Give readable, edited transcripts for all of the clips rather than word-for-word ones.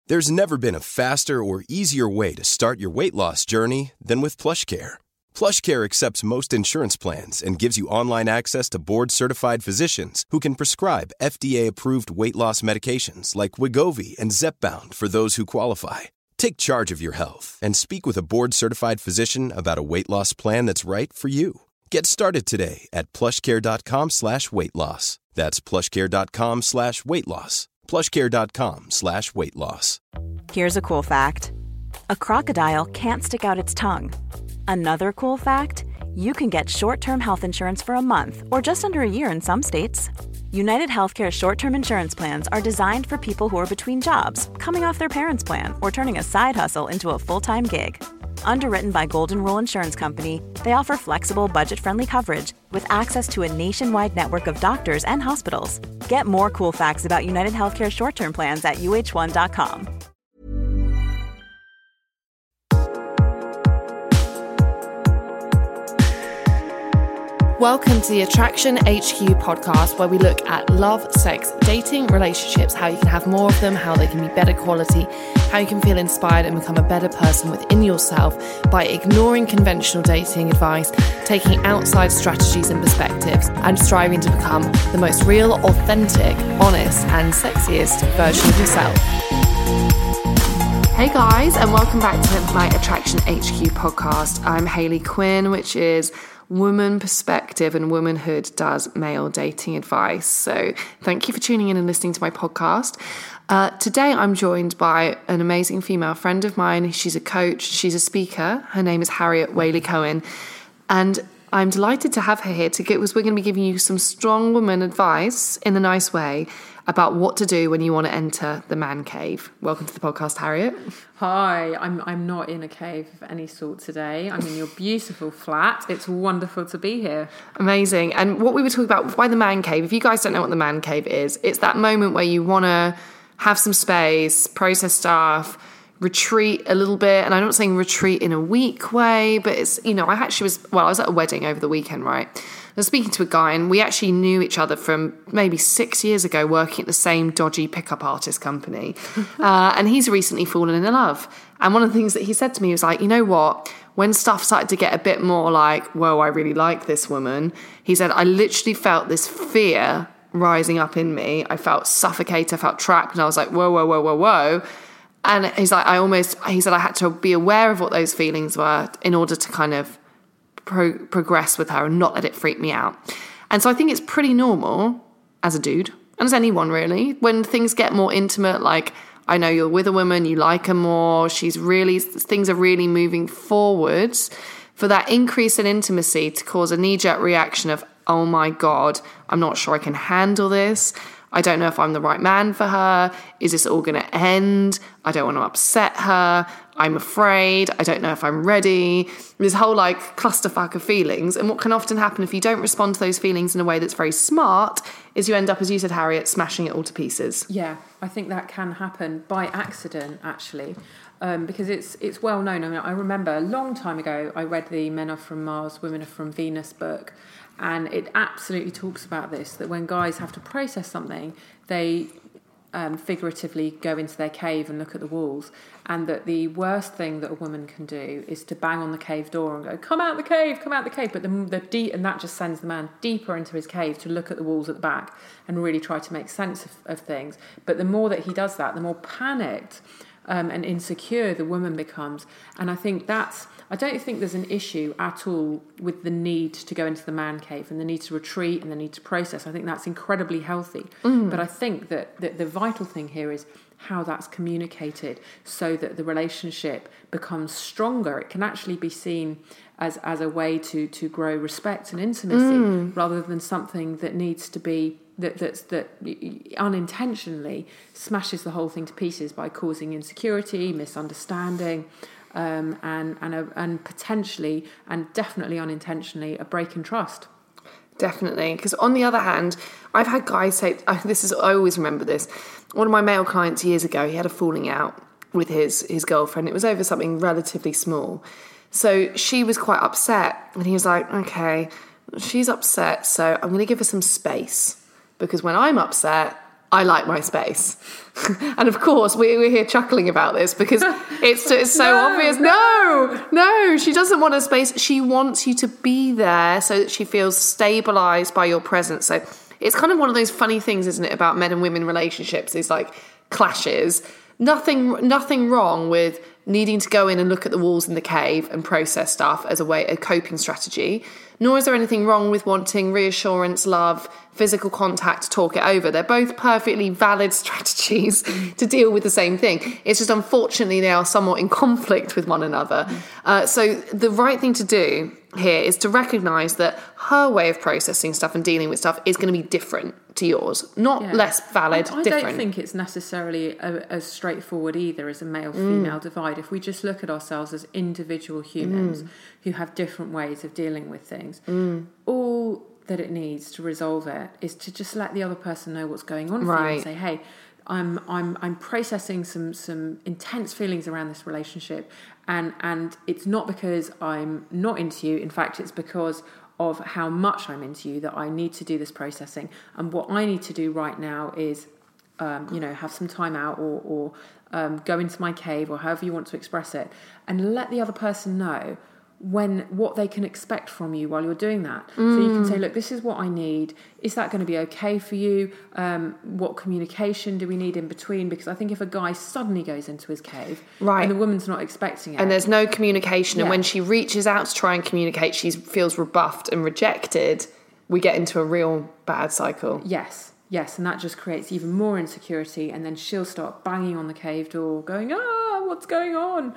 There's never been a faster or easier way to start your weight loss journey than with PlushCare. PlushCare accepts most insurance plans and gives you online access to board-certified physicians who can prescribe FDA-approved weight loss medications like Wegovy and Zepbound for those who qualify. Take charge of your health and speak with a board-certified physician about a weight loss plan that's right for you. Get started today at plushcare.com/weight-loss. That's plushcare.com/weight-loss. plushcare.com/weight-loss. Here's a cool fact. A crocodile can't stick out its tongue. Another cool fact, you can get short-term health insurance for a month or just under a year in some states. United Healthcare short-term insurance plans are designed for people who are between jobs, coming off their parents' plan, or turning a side hustle into a full-time gig. Underwritten by Golden Rule Insurance Company, they offer flexible, budget-friendly coverage with access to a nationwide network of doctors and hospitals. Get more cool facts about United Healthcare short-term plans at uh1.com. Welcome to the Attraction HQ podcast, where we look at love, sex, dating, relationships, how you can have more of them, how they can be better quality, how you can feel inspired and become a better person within yourself by ignoring conventional dating advice, taking outside strategies and perspectives, and striving to become the most real, authentic, honest, and sexiest version of yourself. Hey guys, and welcome back to my Attraction HQ podcast. I'm Hayley Quinn, which is Woman Perspective and Womanhood Does Male Dating Advice. So thank you for tuning in and listening to my podcast. Today I'm joined by an amazing female friend of mine. She's a coach, she's a speaker. Her name is Harriet Whaley-Cohen. And I'm delighted to have her here because we're going to be giving you some strong woman advice in a nice way about what to do when you want to enter the man cave. Welcome to the podcast, Harriet. Hi, I'm not in a cave of any sort today. I'm in your beautiful flat. It's wonderful to be here. Amazing. And what we were talking about, why the man cave, if you guys don't know what the man cave is, it's that moment where you want to have some space, process stuff, retreat a little bit. And I'm not saying retreat in a weak way, but it's, I was at a wedding over the weekend, right? I was speaking to a guy, and we actually knew each other from maybe 6 years ago, working at the same dodgy pickup artist company. And he's recently fallen in love. And one of the things that he said to me was like, you know what? When stuff started to get a bit more like, whoa, I really like this woman, he said, I literally felt this fear rising up in me. I felt suffocated, I felt trapped, and I was like, whoa, whoa, whoa, whoa, whoa. And he's like, he said I had to be aware of what those feelings were in order to kind of progress with her and not let it freak me out. And so I think it's pretty normal as a dude, and as anyone really, when things get more intimate, like I know you're with a woman, you like her more, things are really moving forwards, for that increase in intimacy to cause a knee-jerk reaction of, oh my God, I'm not sure I can handle this. I don't know if I'm the right man for her. Is this all going to end? I don't want to upset her. I'm afraid. I don't know if I'm ready. This whole clusterfuck of feelings. And what can often happen if you don't respond to those feelings in a way that's very smart is you end up, as you said, Harriet, smashing it all to pieces. Yeah, I think that can happen by accident, actually. Because it's well known. I mean, I remember a long time ago, I read the Men Are From Mars, Women Are From Venus book. And it absolutely talks about this, that when guys have to process something, they figuratively go into their cave and look at the walls, and that the worst thing that a woman can do is to bang on the cave door and go, come out the cave, but and that just sends the man deeper into his cave to look at the walls at the back and really try to make sense of things. But the more that he does that, the more panicked and insecure the woman becomes. And I don't think there's an issue at all with the need to go into the man cave and the need to retreat and the need to process. I think that's incredibly healthy. But I think that the vital thing here is how that's communicated so that the relationship becomes stronger. It can actually be seen as a way to grow respect and intimacy rather than something that needs to be that unintentionally smashes the whole thing to pieces by causing insecurity, misunderstanding, and potentially and definitely unintentionally a break in trust. Definitely, because on the other hand, I've had guys say, I always remember this. One of my male clients years ago, he had a falling out with his girlfriend. It was over something relatively small. So she was quite upset, and he was like, okay, she's upset, so I'm going to give her some space, because when I'm upset, I like my space. And of course, we're here chuckling about this because it's so obvious. No, she doesn't want a space. She wants you to be there so that she feels stabilised by your presence. So it's kind of one of those funny things, isn't it, about men and women relationships, is like clashes. Nothing wrong with needing to go in and look at the walls in the cave and process stuff as a coping strategy. Nor is there anything wrong with wanting reassurance, love, physical contact to talk it over. They're both perfectly valid strategies to deal with the same thing. It's just unfortunately they are somewhat in conflict with one another. So the right thing to do here is to recognise that her way of processing stuff and dealing with stuff is going to be different to yours. Not less valid, I different. don't think it's necessarily as straightforward either as a male-female divide. If we just look at ourselves as individual humans who have different ways of dealing with things, all that it needs to resolve it is to just let the other person know what's going on for you and say, hey, I'm processing some intense feelings around this relationship, and it's not because I'm not into you. In fact, it's because of how much I'm into you that I need to do this processing. And what I need to do right now is, have some time out or go into my cave, or however you want to express it, and let the other person know what they can expect from you while you're doing that. So you can say, look, this is what I need. Is that going to be okay for you? What communication do we need in between? Because I think if a guy suddenly goes into his cave and the woman's not expecting it, and there's no communication, and when she reaches out to try and communicate, she feels rebuffed and rejected, we get into a real bad cycle. Yes, and that just creates even more insecurity, and then she'll start banging on the cave door, going, what's going on?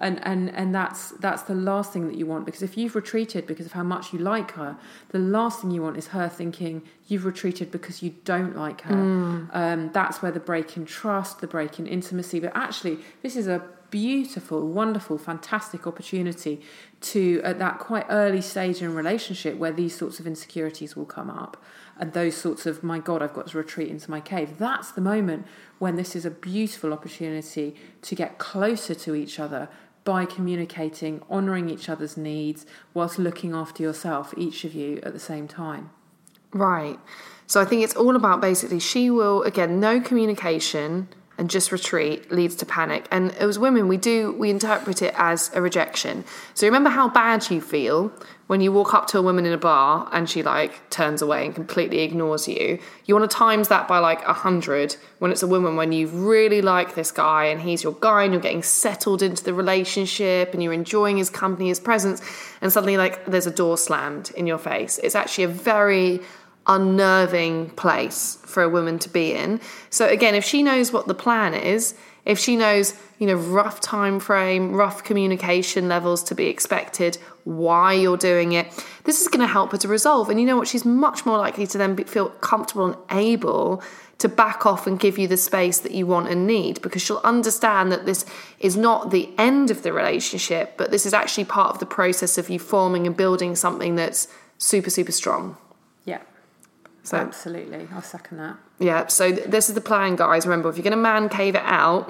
And that's the last thing that you want, because if you've retreated because of how much you like her, the last thing you want is her thinking you've retreated because you don't like her. That's where the break in trust, the break in intimacy, but actually this is a beautiful, wonderful, fantastic opportunity to, at that quite early stage in a relationship where these sorts of insecurities will come up, and those sorts of, my God, I've got to retreat into my cave. That's the moment when this is a beautiful opportunity to get closer to each other by communicating, honouring each other's needs, whilst looking after yourself, each of you at the same time. Right. So I think it's all about basically, she will, again, no communication and just retreat leads to panic. And as women, we interpret it as a rejection. So remember how bad you feel when you walk up to a woman in a bar and she turns away and completely ignores you. You want to times that by 100 when it's a woman, when you really like this guy and he's your guy and you're getting settled into the relationship and you're enjoying his company, his presence, and suddenly there's a door slammed in your face. It's actually a very unnerving place for a woman to be in. So again, if she knows what the plan is, if she knows, rough time frame, rough communication levels to be expected, why you're doing it, this is going to help her to resolve. And you know what? She's much more likely to then feel comfortable and able to back off and give you the space that you want and need, because she'll understand that this is not the end of the relationship, but this is actually part of the process of you forming and building something that's super, super strong. Yeah. So, absolutely, I'll second that. Yeah, so this is the plan, guys. Remember, if you're going to man cave it out,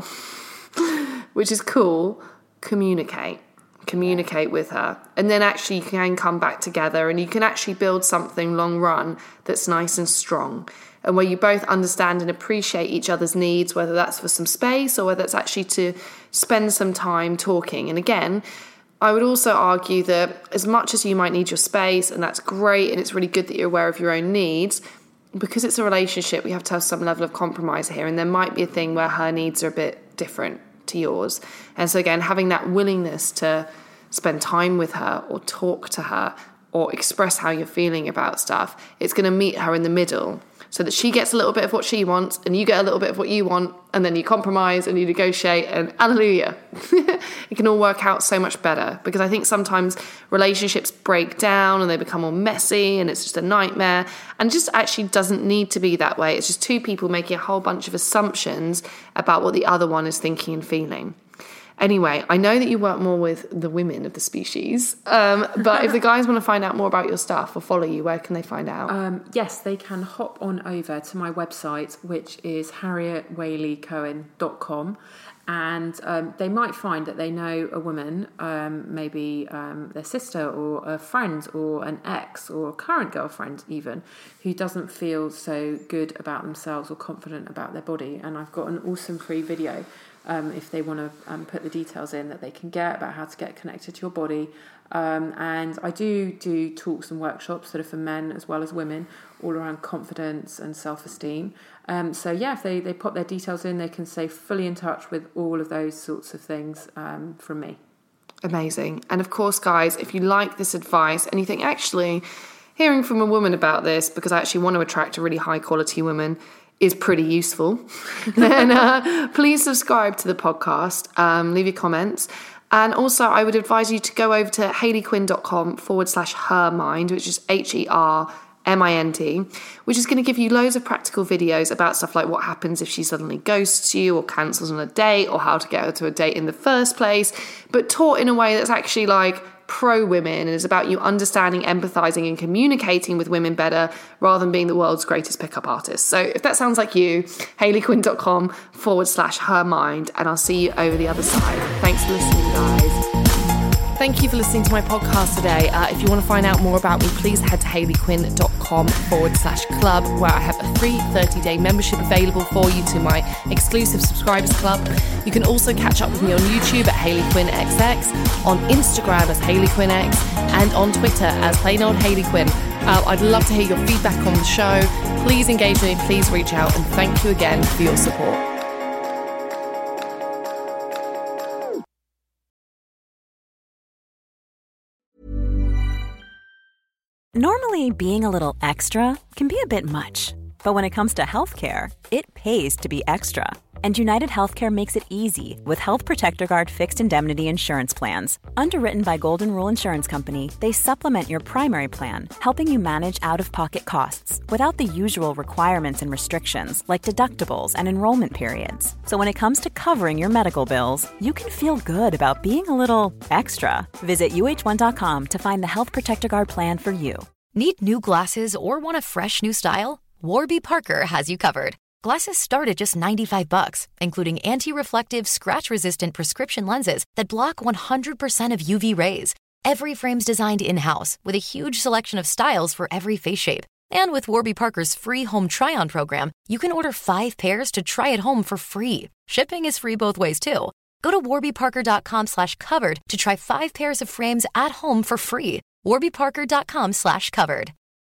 which is cool, communicate with her, and then actually you can come back together and you can actually build something long run that's nice and strong, and where you both understand and appreciate each other's needs, whether that's for some space or whether it's actually to spend some time talking. And again, I would also argue that as much as you might need your space, and that's great, and it's really good that you're aware of your own needs, because it's a relationship, we have to have some level of compromise here, and there might be a thing where her needs are a bit different to yours. And so again, having that willingness to spend time with her or talk to her or express how you're feeling about stuff, it's going to meet her in the middle, so that she gets a little bit of what she wants and you get a little bit of what you want, and then you compromise and you negotiate, and hallelujah. It can all work out so much better, because I think sometimes relationships break down and they become all messy and it's just a nightmare, and it just actually doesn't need to be that way. It's just two people making a whole bunch of assumptions about what the other one is thinking and feeling. Anyway, I know that you work more with the women of the species, but if the guys want to find out more about your stuff or follow you, where can they find out? Yes, they can hop on over to my website, which is harrietwhaleycohen.com, And they might find that they know a woman, maybe their sister or a friend or an ex or a current girlfriend even, who doesn't feel so good about themselves or confident about their body. And I've got an awesome free video if they want to put the details in that they can get about how to get connected to your body. And I do talks and workshops that are for men as well as women, all around confidence and self-esteem. So yeah, if they pop their details in, they can stay fully in touch with all of those sorts of things from me. Amazing. And of course, guys, if you like this advice and you think, actually, hearing from a woman about this, because I actually want to attract a really high quality woman, is pretty useful, then please subscribe to the podcast, leave your comments. And also, I would advise you to go over to hayleyquinn.com/hermind, which is HERMIND, which is going to give you loads of practical videos about stuff like what happens if she suddenly ghosts you or cancels on a date, or how to get her to a date in the first place, but taught in a way that's actually like pro-women and is about you understanding, empathizing and communicating with women better rather than being the world's greatest pickup artist. So if that sounds like you, hayleyquinn.com/hermind, and I'll see you over the other side. Thanks for listening, guys. Thank you for listening to my podcast today. If you want to find out more about me, please head to hayleyquinn.com/club, where I have a free 30-day membership available for you to my exclusive subscribers club. You can also catch up with me on YouTube at HayleyQuinnXX, on Instagram as HayleyQuinnX, and on Twitter as plain old Hayley Quinn. I'd love to hear your feedback on the show. Please engage with me, please reach out, and thank you again for your support. Normally, being a little extra can be a bit much, but when it comes to healthcare, it pays to be extra. And United Healthcare makes it easy with Health Protector Guard fixed indemnity insurance plans. Underwritten by Golden Rule Insurance Company, they supplement your primary plan, helping you manage out-of-pocket costs without the usual requirements and restrictions like deductibles and enrollment periods. So when it comes to covering your medical bills, you can feel good about being a little extra. Visit UH1.com to find the Health Protector Guard plan for you. Need new glasses or want a fresh new style? Warby Parker has you covered. Glasses start at just $95, including anti-reflective, scratch-resistant prescription lenses that block 100% of UV rays. Every frame's designed in-house with a huge selection of styles for every face shape. And with Warby Parker's free home try-on program, you can order 5 pairs to try at home for free. Shipping is free both ways, too. Go to warbyparker.com/covered to try 5 pairs of frames at home for free. warbyparker.com/covered.